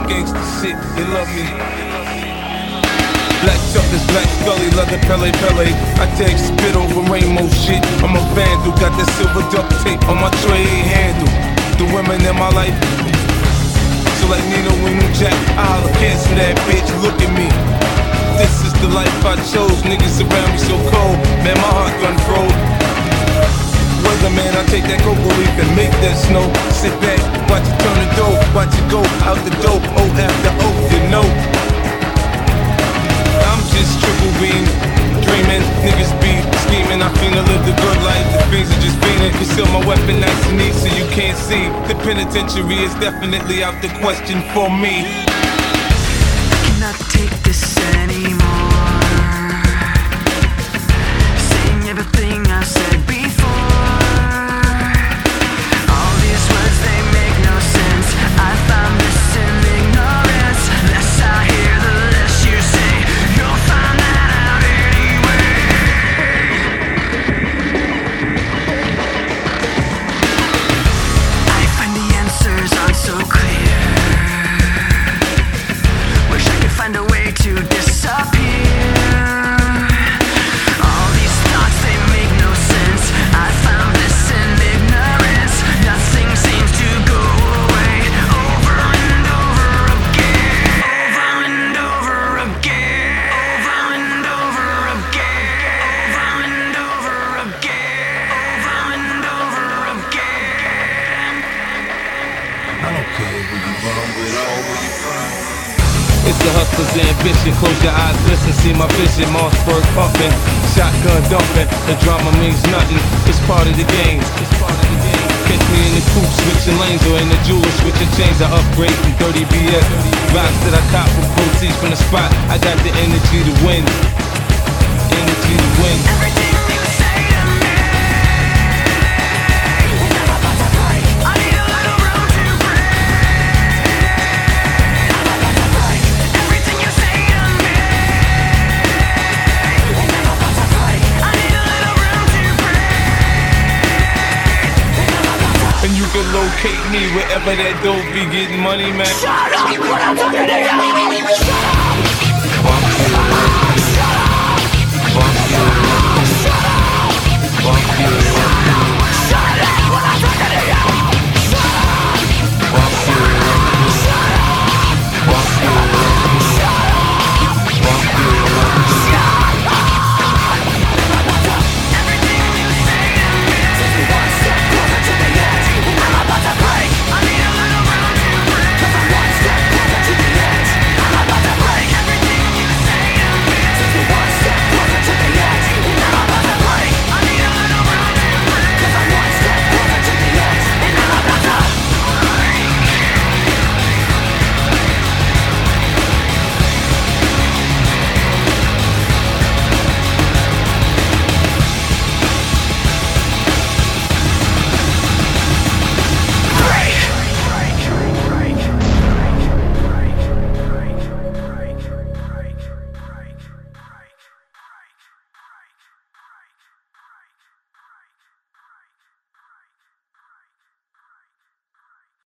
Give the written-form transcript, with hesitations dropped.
gangsta shit, they love me. Black Chuckers, Black Scully, leather Pele Pele. I take spit over rainbow shit. I'm a vandal, got that silver duct tape on my tray handle. The women in my life, so like Nino and New Jack, I holla, cancel that bitch, look at me. This is the life I chose, niggas around me so cold. Man, my heart gun froze. Weatherman, I take that cocoa leaf and make that snow. Sit back, watch it turn the dough, watch it go out the dope. O after O, you know. I'm just triple beam, dreaming, niggas be scheming. I finna live the good life, the fiends are just fiending. Conceal my weapon nice and neat so you can't see. The penitentiary is definitely out the question for me. I cannot take this anymore. Saying everything I said before. All these words, they make no sense. I found this in ignorance. Less I hear, the less you say. You'll find that out anyway. I find the answers aren't so clear. Wish I could find a way to disappear. All these thoughts, they make no sense. I found this in ignorance. Nothing seems to go away. Over and over again. Over and over again. Over and over again. Over and over again. Over and over again. I don't care where you run with or where you from. It's the hustler's ambition. Close your eyes, listen, see my vision. Mossberg pumping, shotgun dumping. The drama means nothing. It's part of the game. Catch me in the coupe switching lanes, or in the jeweler switching chains. I upgrade from dirty BS. Rocks that I cop from proceeds from the spot. I got the energy to win. Energy to win. Everything you say to me, I need a little room to breathe. Everything you say to me, I need a little room to breathe. And you can locate me wherever that dope be getting money, man. Shut up when I'm talking to you. Shut up. Bump you.